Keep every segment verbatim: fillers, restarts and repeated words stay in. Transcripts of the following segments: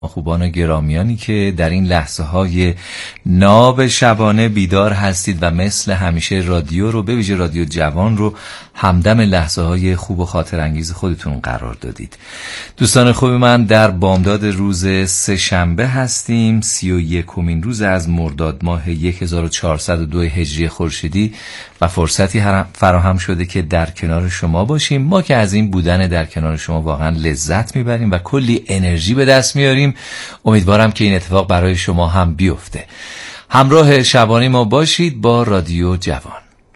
خوبان و گرامیانی که در این لحظه های ناب شبانه بیدار هستید و مثل همیشه رادیو رو، به ویژه رادیو جوان رو، همدم لحظه های خوب و خاطر انگیز خودتون قرار دادید. دوستان خوب من، در بامداد روز سه شنبه هستیم، سی و یکمین روز از مرداد ماه هزار و چهارصد و دو هجری خورشیدی و فرصتی فراهم شده که در کنار شما باشیم. ما که از این بودن در کنار شما واقعا لذت میبریم و کلی انرژی به دست میاریم. امیدوارم که این اتفاق برای شما هم بیفته. همراه شبانه ما باشید با رادیو جوان.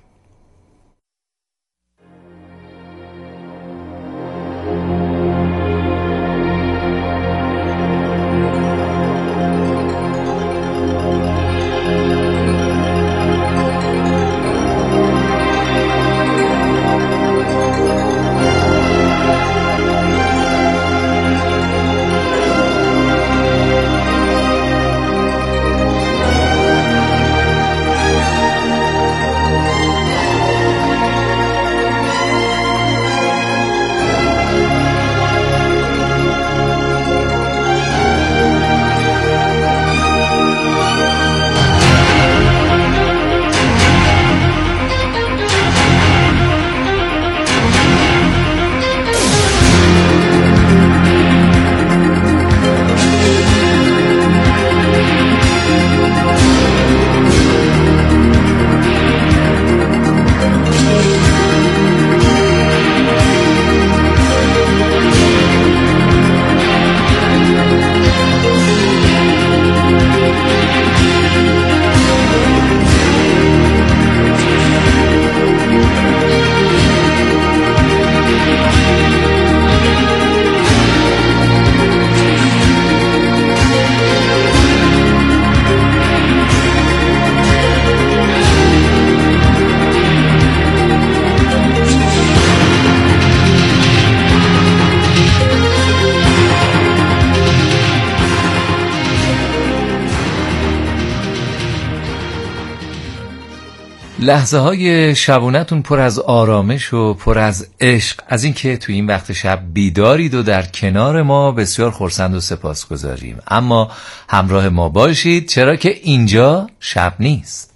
لحظه های شبونتون پر از آرامش و پر از عشق از این که توی این وقت شب بیدارید و در کنار ما بسیار خرسند و سپاسگزاریم. اما همراه ما باشید، چرا که اینجا شب نیست.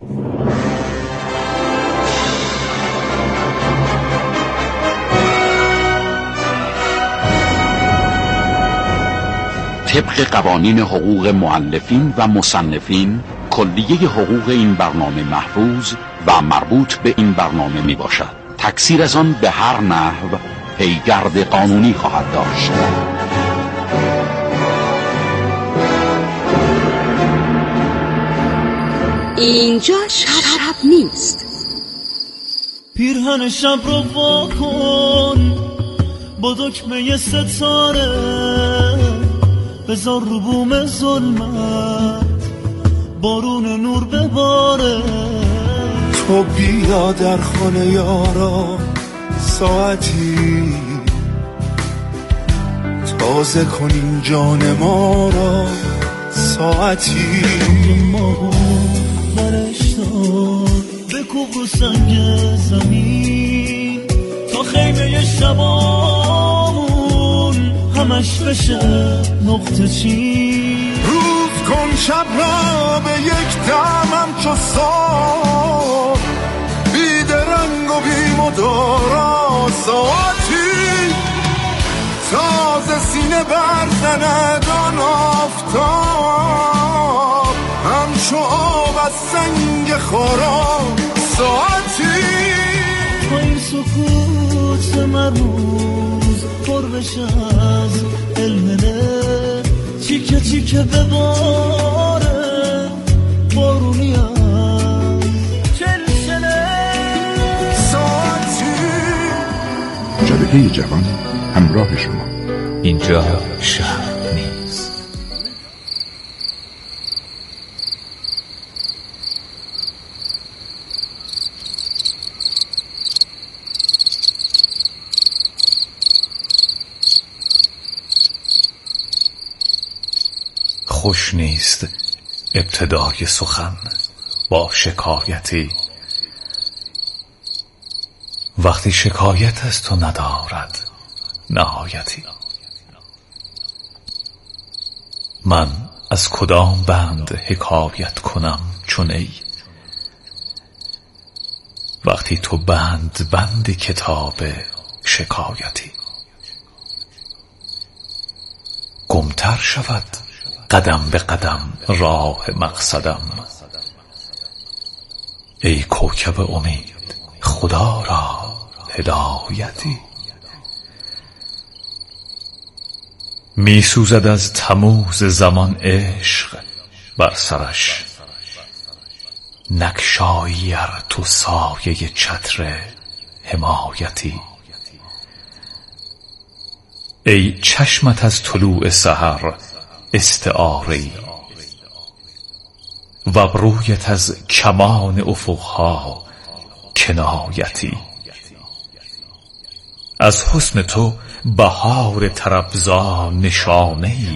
طبق قوانین حقوق مؤلفین و مصنفین، کلیه حقوق این برنامه محفوظ و مربوط به این برنامه می باشد. تکثیر از آن به هر نحو پیگرد قانونی خواهد داشت. اینجا شب نیست. پیرهن شب رو وا کن با دکمه ستاره، بذار رو بوم ظلمت بارون نور بباره. تو بیا در خانه یارا ساعتی، تازه کنیم جان ما را ساعتی. ما برش دار بکوب رو سنگ زمین تا خیمه شبامون همش بشه نقطه چین. روز کن شب را به یک دمم چو سار، بی درنگ و بی مدارا ساعتی. تازه سینه برزند آن آفتاب، همچو آب از سنگ خارا ساعتی. با این سکوت مرموز پر بشه از علمه، چیکه چیکه بباره بارونی هم چلچله ساعتی. شبکه جوان همراه شما. اینجا شب نیست. خوش نیست ابتدای سخن با شکایتی، وقتی شکایت از تو ندارد نهایتی. من از کدام بند حکایت کنم چون ای؟ وقتی تو بند بند کتاب شکایتی. گمتر شود قدم به قدم راه مقصدم، ای کوکب امید خدا را هدایتی. می سوزد از تموز زمان عشق بر سرش، نگشایی ار تو سایه چتر حمایتی. ای چشمت از طلوع سحر استعاره‌ای، و ابرویت از کمان افقها کنایتی. از حسن تو بهار طربزا نشانه‌ای،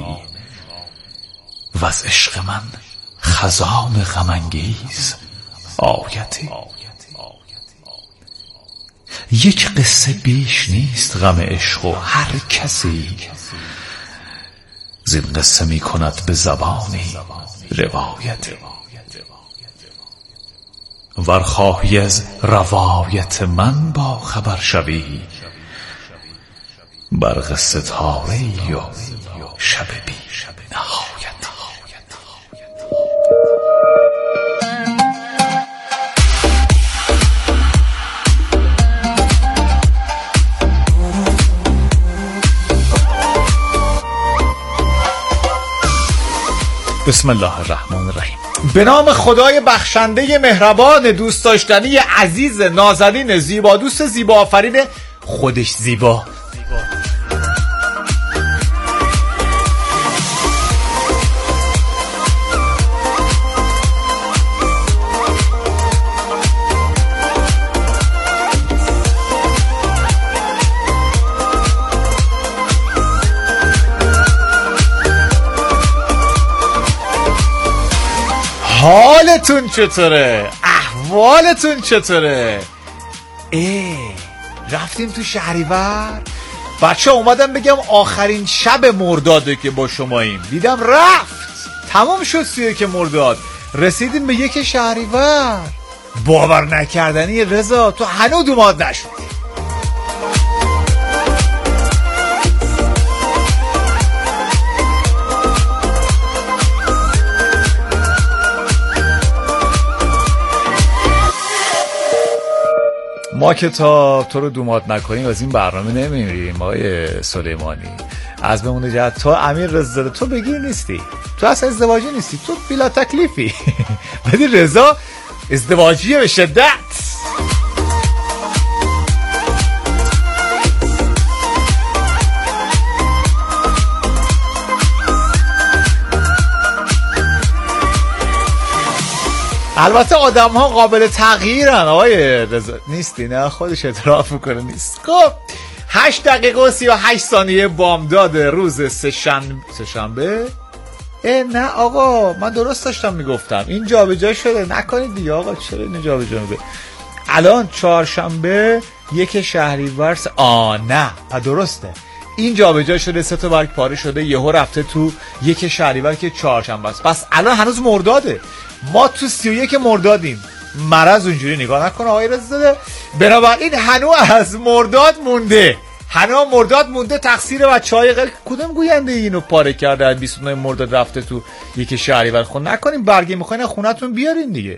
و از عشق من خزان غم انگیز آیتی. یک قصه بیش نیست غم عشق، و هر کسی زین قصه می کند به زبانی روایتی. ور خواهی از روایت من با خبر شوی، بر قصه تاری و شب بی نهایت. بسم الله الرحمن الرحیم. به نام خدای بخشنده مهربان، دوست داشتنی عزیز نازنین زیبا دوست زیبا آفرین خودش زیبا. حالتون چطوره؟ احوالتون چطوره؟ ای رفتیم تو شهریور؟ بچه اومدم بگم آخرین شب مرداده که با شماییم. دیدم رفت تمام شد سی که مرداد، رسیدیم به یک شهریور. باور نکردنی رضا، تو هنوز اومد نشد. ما که تا تو رو دومات نکنیم از این برنامه نمیریم آقای سلیمانی. از بمونه جهت تو امیر رضا تو بگیر نیستی، تو اصلا ازدواجی نیستی، تو بلا تکلیفی. ولی رضا ازدواجیه به شدت. البته آدم ها قابل تغییرن آقای رضا. نیستی؟ نه خودش اعتراف میکنه نیست. خب هشت دقیقه و سی و هشت ثانیه بامداد روز سه‌شنبه. سه‌شنبه؟ اه نه آقا من درست داشتم میگفتم، این جا به جا شده، نکنید دیگه آقا. چرا این جا به جا میگه؟ الان چهارشنبه یک شهریور. آ نه پس درسته، این جا به جا شده، سه تا برگ پاره شده، یهو رفته تو یک شهریور که چهارشنبه است. پس الان هنوز مرداده، ما تو سی و یک مردادیم. مرض اونجوری نگاه نکنه آقای رضا. بنابراین هنو از مرداد مونده، هنو مرداد مونده. تقصیر بچهای غیر کدوم گوینده اینو پاره کرده از بیست و نه مرداد رفته تو یک شهریور. خود نکنیم برگه میخواین خونتون بیارین دیگه.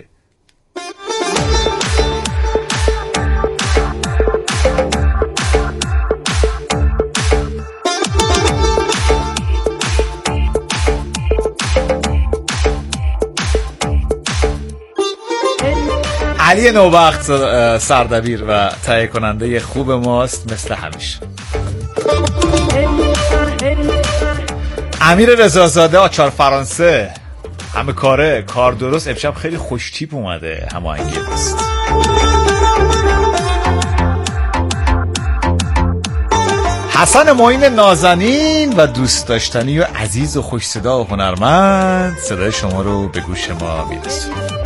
علی نوبخت سردبیر و تهیه کننده خوب ماست مثل همیشه. امیر رضازاده آچار فرانسه همه کاره کار درست. امشب خیلی خوش تیپ اومده، هماهنگی است. حسن معین نازنین و دوست داشتنی و عزیز و خوش صدا و هنرمند صدای شما رو به گوش ما میرسونه.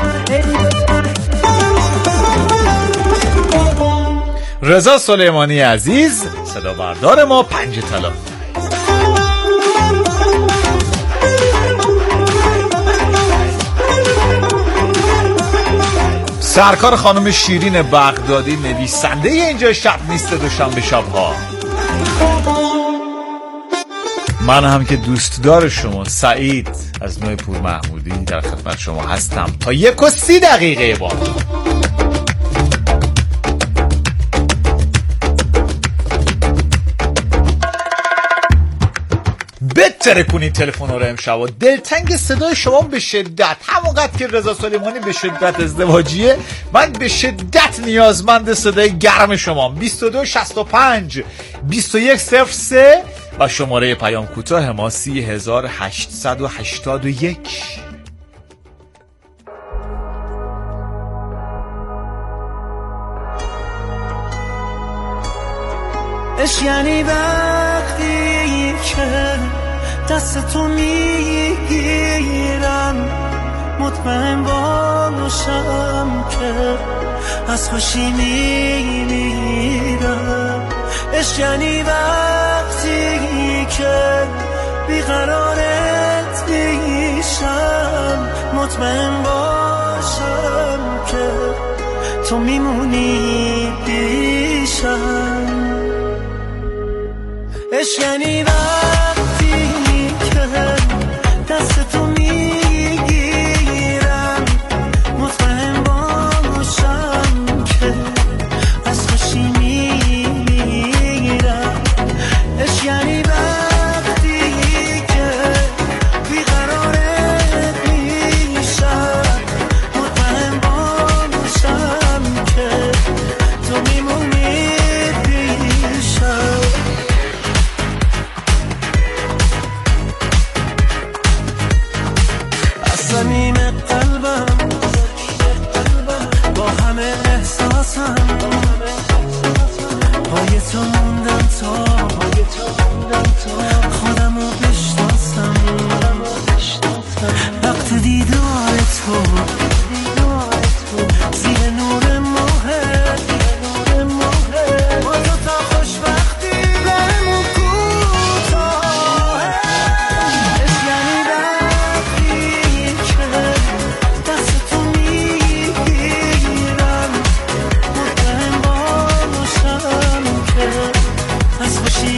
رضا سلیمانی عزیز صدا بردار ما پنج طلا. سرکار خانم شیرین بغدادی، نویسنده اینجا شب نیست دوشنبه شب‌ها. من هم که دوستدار شما سعید از نوع پور محمودی در خدمت شما هستم تا یک و سی دقیقه با بتره کنید تلفن رو امشب و دلتنگ صدای شما به شدت، همونقدر که رضا سلیمانی به شدت ازدواجیه، من به شدت نیازمند صدای گرم شما. بیست و دو شصت و پنج بیست و یک صفر سه و شماره پیام کوتاه ما سی هزار هشتصد و هشتاد و یک. اش یعنی وقتی که دست تو میگیرم مطمئن باشم که از خوشی میمیرم. اش یعنی وقتی که بیقرارت میشم مطمئن باشم که تو میمونی پیشم. اش یعنی وقتی که دست تو میگیرم مطمئن باشم که از خوشی میمیرم. اش یعنی وقتی که بیقرارت میشم مطمئن باشم که تو میمونی پیشم. صمیم قلبم با همه احساسم پای تو موندم تا خودمو بشناسم. وقت دیدار تو زیر نور ماه با تو تا خوشبختی برمون کوتاه. یعنی وقتی که دست تو میگیرم مطمئن باشم که از خوشی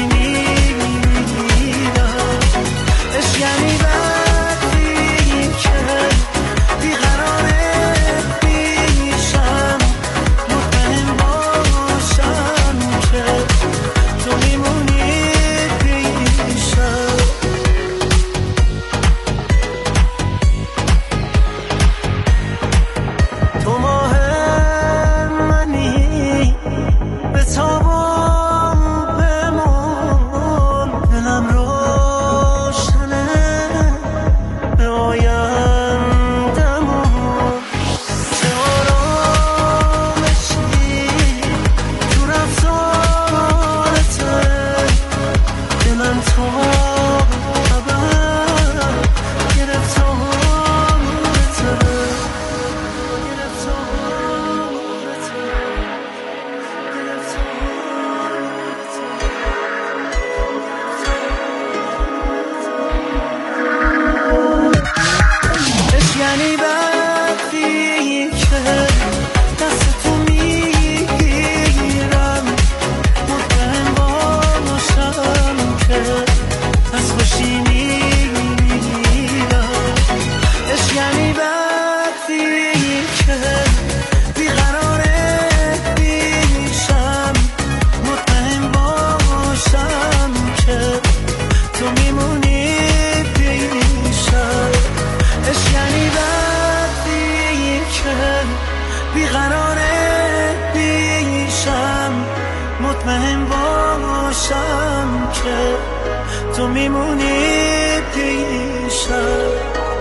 میمیرم. اش یعنی وقتی که بیقرارت میشم مطمئن باشم که تو میمونی پیشم. تو ماه منی به تابم بمون، دلم روشنه به آیندمون. چه آرامشی تو رفتارته، دلم تو ابد گرفتارته. اش یعنی وقتی که دست تو میگیرم مطمئن باشم که از خوشی میمیرم. اش یعنی وقتی که بیقرارت میشم مطمئن باشم که تو میمونی پیشم. اش یعنی وقتی که بیقرارت میشم مطمئن باشم که تو میمونی پیشم.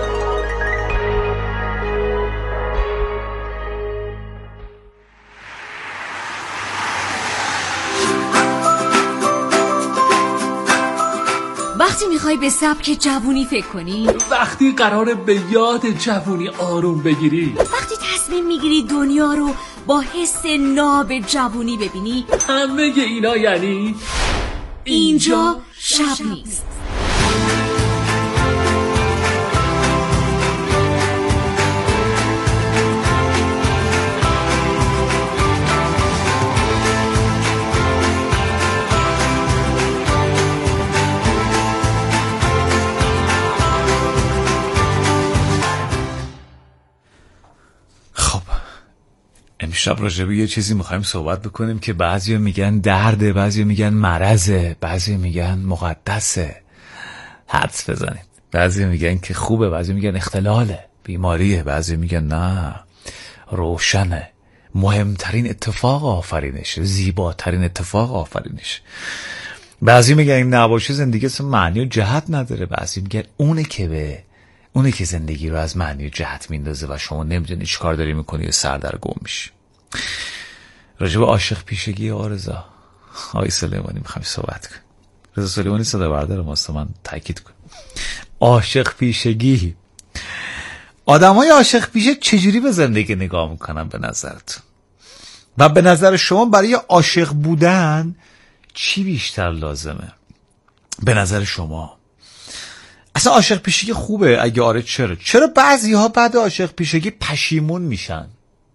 وقتی میخوای به سبک جوونی فکر کنی، وقتی قراره به یاد جوونی آروم بگیری، وقتی تصمیم میگیری دنیا رو با حس ناب جوونی ببینی، همه اینا یعنی اینجا شب نیست. امشب راجع به یه چیزی میخوایم صحبت بکنیم که بعضی میگن درده، بعضی میگن مرضه، بعضی میگن مقدسه. حدس بزنید. بعضی میگن که خوبه، بعضی میگن اختلاله، بیماریه، بعضی میگن نه روشنه، مهمترین اتفاق آفرینش، زیباترین اتفاق آفرینش. بعضی میگن این نباشه زندگی اصلا معنی و جهت نداره، بعضی میگن اونه که به اونه که زندگی رو از معنی و جهت میندازه و شما نمیدونی چی کار داری میکنی و سردرگم میشی. راجع به عاشق پیشگی آرزا آقای سلیمانی میخوایم صحبت کنیم. رضا سلیمانی صدا بردار ماست، من تاکید کنم. عاشق پیشگی، آدمای عاشق پیشه چجوری به زندگی نگاه میکنن به نظرتون؟ و به نظر شما برای عاشق بودن چی بیشتر لازمه؟ به نظر شما اصلا عاشق پیشگی خوبه؟ اگه آره چرا؟ چرا بعضی ها بعد عاشق پیشگی پشیمون میشن؟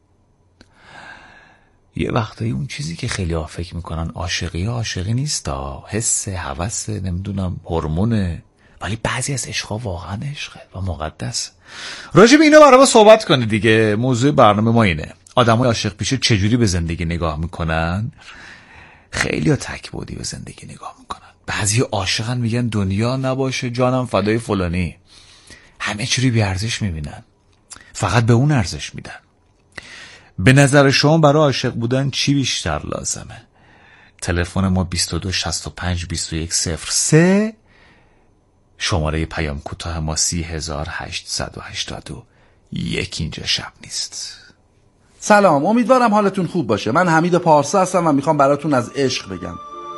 یه وقتایی اون چیزی که خیلی ها فکر میکنن عاشقی عاشقی نیست ها، حس، هوس، نمیدونم هورمونه، ولی بعضی از عشقا واقعا عشقه و مقدس. راجع به اینا برای ما صحبت کنید دیگه. موضوع برنامه ما اینه، آدمای عاشق پیشه چجوری به زندگی نگاه میکنن. خیلی ها تک‌بعدی به زندگی نگاه میکنن. بعضی عاشقن میگن دنیا نباشه جانم فدای فلانی، همه چی رو بی ارزش میبینن، فقط به اون ارزش میدن. به نظر شما برای عاشق بودن چی بیشتر لازمه؟ تلفن ما بیست و دو شصت و پنج بیست و یک صفر سه، شماره پیام کوتاه ما سی هزار هشتصد و هشتاد و یک. اینجا شب نیست. سلام، امیدوارم حالتون خوب باشه. من حمید پارسا هستم و میخوام براتون از عشق بگم.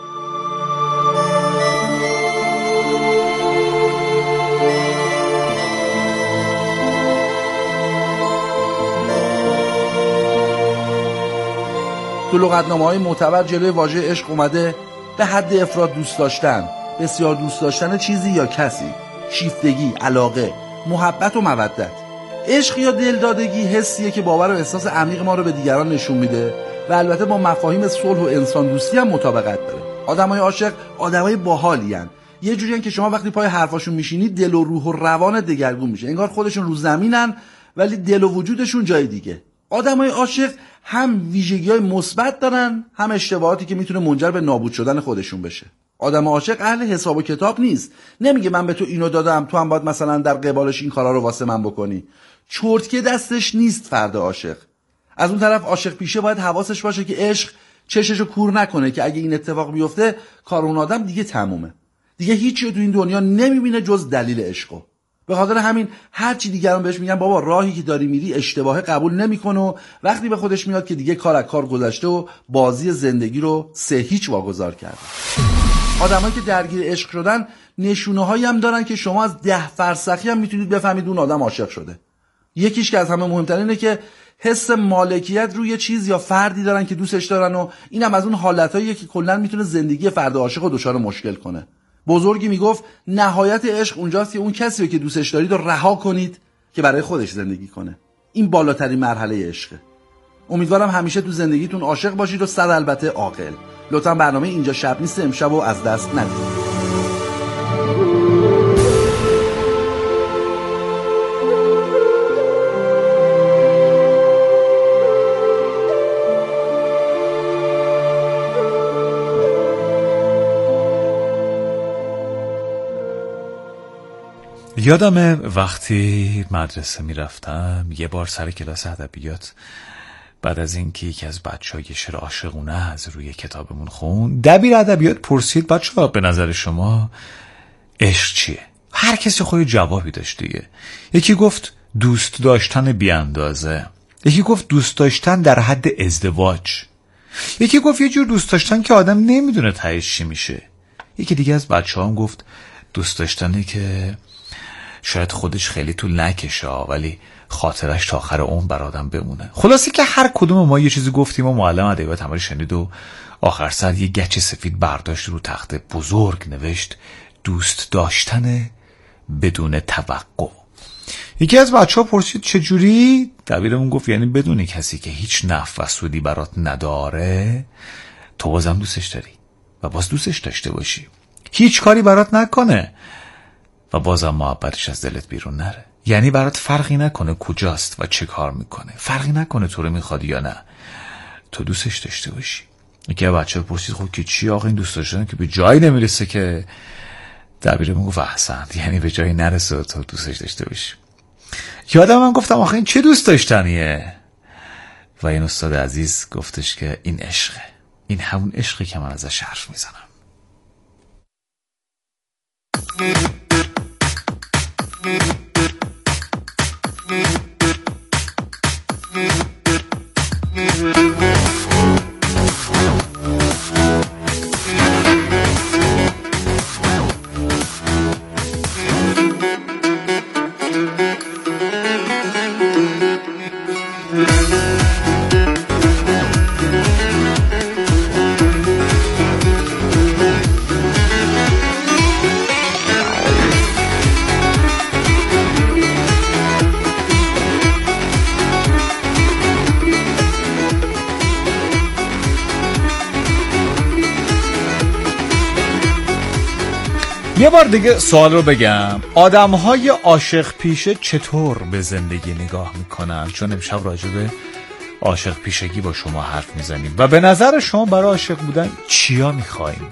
تو لغتنامه‌های معتبر جلوی واژه عشق اومده به حد افراد دوست داشتن، بسیار دوست داشتن چیزی یا کسی، شیفتگی، علاقه، محبت و مودت. عشق یا دلدادگی حسیه که باور و احساس عمیق ما رو به دیگران نشون میده و البته با مفاهیم صلح و انسان دوستی هم مطابقت داره. آدمای عاشق آدمای باحالی ان. یه جوریه که شما وقتی پای حرفاشون میشینید دل و روح و روان دگرگون میشه، انگار خودشون رو زمینن ولی دل و وجودشون جای دیگه. آدمای عاشق هم ویژگی‌های مثبت دارن، هم اشتباهاتی که میتونه منجر به نابود شدن خودشون بشه. آدم عاشق اهل حساب و کتاب نیست. نمیگه من به تو اینو دادم تو هم باید مثلا در قبالش این کارا رو واسه من بکنی. چرتکه دستش نیست فرد عاشق. از اون طرف عاشق پیشه باید حواسش باشه که عشق چششو کور نکنه که اگه این اتفاق بیفته کار اون آدم دیگه تمومه. دیگه هیچی تو این دنیا نمیبینه جز دلیل عشقو. به خاطر همین هر چی دیگران بهش میگن بابا راهی که داری میری اشتباهه قبول نمیکنه و وقتی به خودش میاد که دیگه کار از کار گذشته و بازی زندگی رو سه هیچ واگذار کرده. آدمایی که درگیر عشق شدن نشونه‌هایی هم دارن که شما از ده فرسخی هم میتونید بفهمید اون آدم عاشق شده. یکیش که از همه مهمترین اینه که حس مالکیت روی چیز یا فردی دارن که دوستش دارن و اینم از اون حالتاییه که کلا میتونه زندگی فرد عاشق رو دچار مشکل کنه. بزرگی میگفت نهایت عشق اونجاست که اون کسی رو که دوستش دارید رو رها کنید که برای خودش زندگی کنه. این بالاترین مرحله عشقه. امیدوارم همیشه تو زندگیتون عاشق باشید و صد البته عاقل. لطفا برنامه اینجا شب نیست امشب رو از دست ندید. یادمه وقتی مدرسه میرفتم یه بار سر کلاس ادبیات بعد از اینکه یکی از بچه‌ها یه شعر عاشقونه از روی کتابمون خوند، دبیر ادبیات پرسید بچه‌ها به نظر شما عشق چیه؟ هر کسی خودی جوابی داشت دیگه. یکی گفت دوست داشتن بی اندازه، یکی گفت دوست داشتن در حد ازدواج، یکی گفت یه جور دوست داشتن که آدم نمیدونه تهش چی میشه، یکی دیگه از بچه‌ها هم گفت دوست داشتنی که شاید خودش خیلی طول نکشه ولی خاطرش تا آخر عمر بر آدم بمونه. خلاصه که هر کدوم ما یه چیزی گفتیم و معلم ادبیات هم شنید و آخر سر یه گچ سفید برداشت رو تخت بزرگ نوشت دوست داشتن بدون توقع. یکی از بچه‌ها پرسید چجوری؟ دبیرمون گفت یعنی بدون کسی که هیچ نفع و سودی برات نداره تو بازم دوستش داری و باز دوستش داشته باشی، هیچ کاری برات نکنه و بازم محبتش از دلت بیرون نره. یعنی برات فرقی نکنه کجاست و چه کار میکنه، فرقی نکنه تو رو میخواد یا نه، تو دوستش داشته باشی. یکی از بچه‌ها پرسید خب که چی آقا این دوست داشتن که به جایی نمیرسه، که دبیره میگفت احسنت، یعنی به جایی نرسه تو دوستش داشته باشی. یادم من گفتم آخه این چه دوست داشتنیه؟ و این استاد عزیز گفتش که این عشقه، این همون عشقی که من ازش حرف میزنم. یه بار دیگه سوال رو بگم، آدم‌های عاشق پیشه چطور به زندگی نگاه میکنن؟ چون امشب راجع به عاشق پیشگی با شما حرف میزنیم و به نظر شما برای عاشق بودن چیا میخواییم؟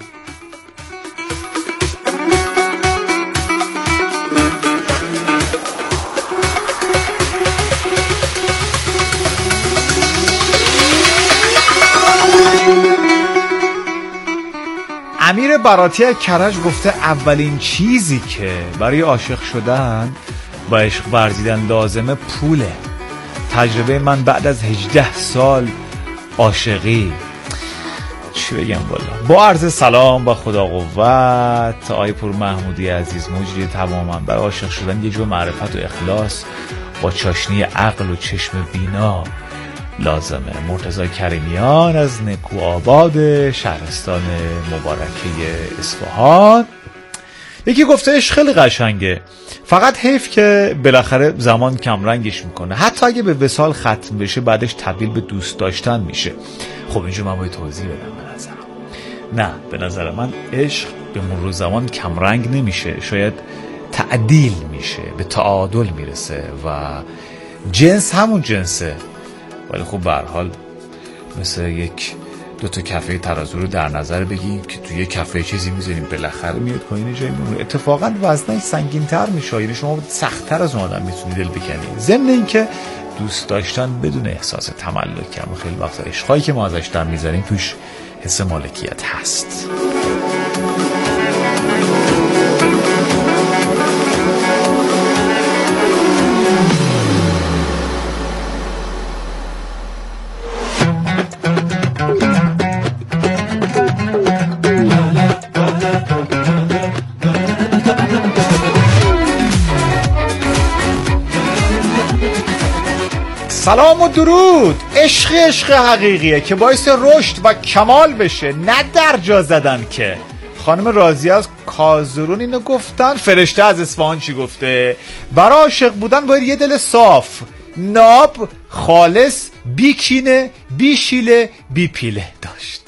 امیر براتی از کرج گفته اولین چیزی که برای عاشق شدن و عشق ورزیدن لازمه پوله. تجربه من بعد از هجده سال عاشقی، چی بگم والا. با عرض سلام با خدا قوت، آقای پور محمودی عزیز مجری تماما. برای عاشق شدن یه جور معرفت و اخلاص با چاشنی عقل و چشم بینا لازمه. مرتضی کریمیان از نکو آباد شهرستان مبارکه اصفهان. یکی گفته عشق خیلی قشنگه، فقط حیف که بالاخره زمان کم رنگش میکنه، حتی اگه به وصال ختم بشه بعدش تبدیل به دوست داشتن میشه. خب اینجا من باید توضیح بدم. به نظرم نه، به نظر من عشق به مرور زمان کم رنگ نمیشه، شاید تعدیل میشه، به تعادل میرسه و جنس همون جنسه. ولی خب به هر حال مثل یک دو تا کفه ترازو رو در نظر بگیم که توی یک کفه چیزی میذاریم بالاخره میاد پایین جای میمونه. اتفاقا وزنش سنگین‌تر میشه، یعنی شما سخت‌تر از اون آدم میتونید دل بکنید. ضمن اینکه دوست داشتن بدون احساس تملک، هم خیلی وقتا عشقایی که ما ازش در میذاریم توش حس مالکیت هست. سلام و درود. عشق عشق حقیقیه که باعث رشد و کمال بشه، نه در جا زدن. که خانم راضیه از کازرون اینو گفتن. فرشته از اصفهان چی گفته؟ برای عاشق بودن باید یه دل صاف، ناب، خالص، بی کینه، بی شیله، بی پیله داشت.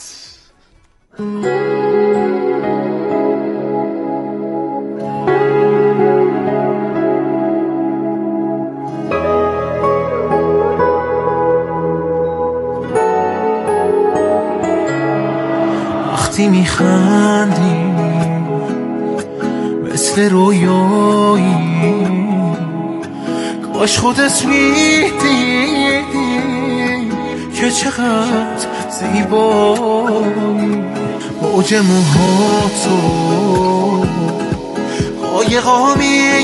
وقتی میخندی مثل رویایی، کاش خودت میدیدی که چقدر زیبایی. موج موهاتو قایقا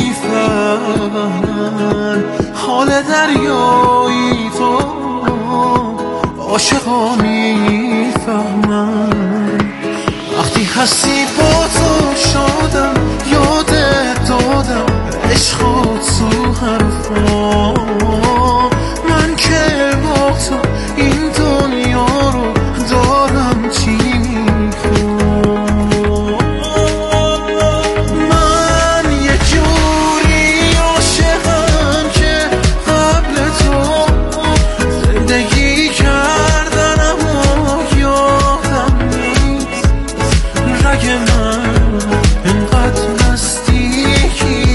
میفهمن، حال دریایی تو عاشقا میفهمن. وقتی هستی با تو شادم، یادت دادم عشق تو حرفا. من که با تو این دنیا رو دارم چی میخوام. من یه جوری عاشقم که قبل تو زندگی کردن اما یادم نیست. رگ من انقدر نزدیکی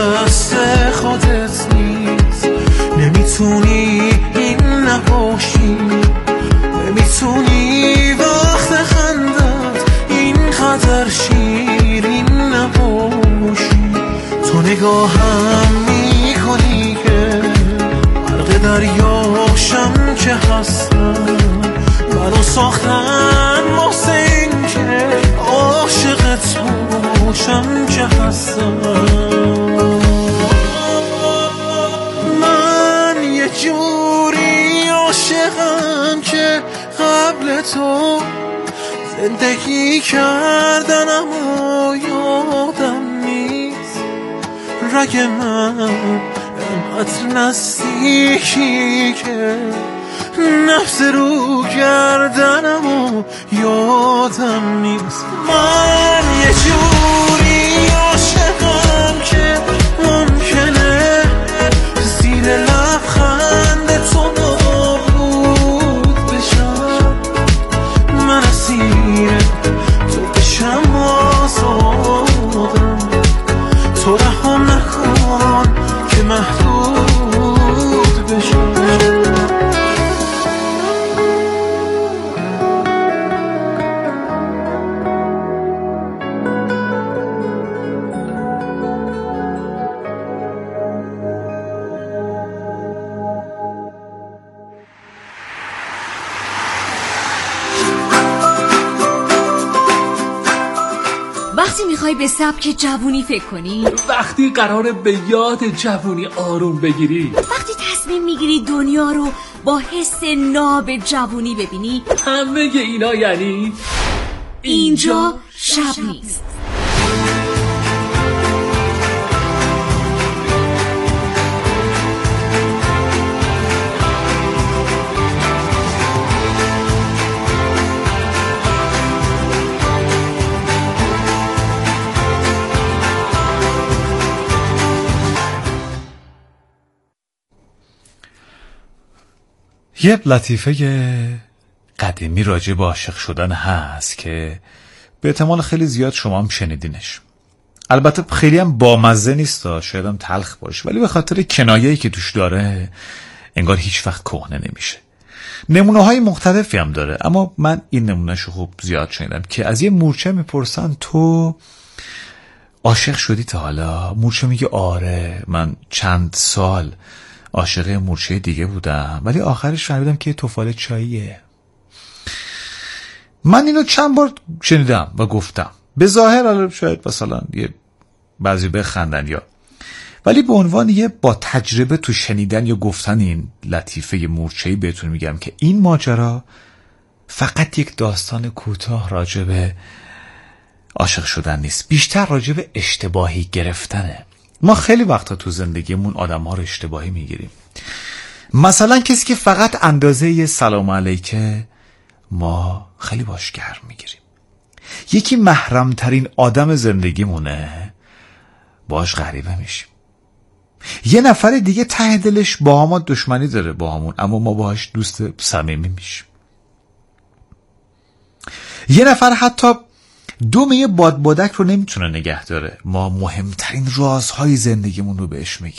دست خودت نیست. نمیتونی این نباشی، نمیتونی وقت خندت اینقدر شیرین نباشی. تو نگاهم میکنی که غرق دریاشم که هستم، منو ساختن واسه این که عاشقت باشم که هستم. من یه جوری عاشقم که قبل تو زندگی کردن اما یادم نیست. رگ من انقدر نزدیکی که نفس رو گردنم و یادم نیست. من یه جوری عاشقم که ممکنه زیر لبخند تو نابود بشم. من اسیر تو بشم آزادم، تو رهم نکن که محدود بشم. وقتی میخوای به سبک جوونی فکر کنی، وقتی قراره به یاد جوونی آروم بگیری، وقتی تصمیم میگیری دنیا رو با حس ناب جوونی ببینی، همه اینا یعنی اینجا شب نیست. یه لطیفه قدیمی راجع به عاشق شدن هست که به احتمال خیلی زیاد شما هم شنیدینش. البته خیلی هم بامزه نیست، شاید هم تلخ باشه، ولی به خاطر کنایه‌ای که توش داره انگار هیچ وقت کهنه نمیشه. نمونه های مختلفی هم داره، اما من این نمونهشو خوب زیاد شنیدم که از یه مورچه میپرسن تو عاشق شدی تا حالا؟ مورچه میگه آره، من چند سال عاشق مورچه دیگه بودم ولی آخرش فهمیدم که توفال چاییه. من اینو چند بار شنیدم و گفتم، به ظاهر حالا شاید مثلا یه بعضی بخندن یا، ولی به عنوان یه با تجربه تو شنیدن یا گفتن این لطیفه مورچه‌ای بهتون میگم که این ماجرا فقط یک داستان کوتاه راجع به عاشق شدن نیست، بیشتر راجع به اشتباهی گرفتنه. ما خیلی وقتا تو زندگیمون آدم‌ها رو اشتباهی میگیریم. مثلا کسی که فقط اندازه یه سلام علیکه ما خیلی باش گرم میگیریم. یکی محرم ترین آدم زندگیمونه باش غریبه میشیم. یه نفر دیگه ته دلش با ما دشمنی داره با همون، اما ما باهاش دوست صمیمی میشیم. یه نفر حتی دوم یه بادبادک رو نمیتونه نگه داره، ما مهمترین رازهای زندگیمون رو بهش میگیم.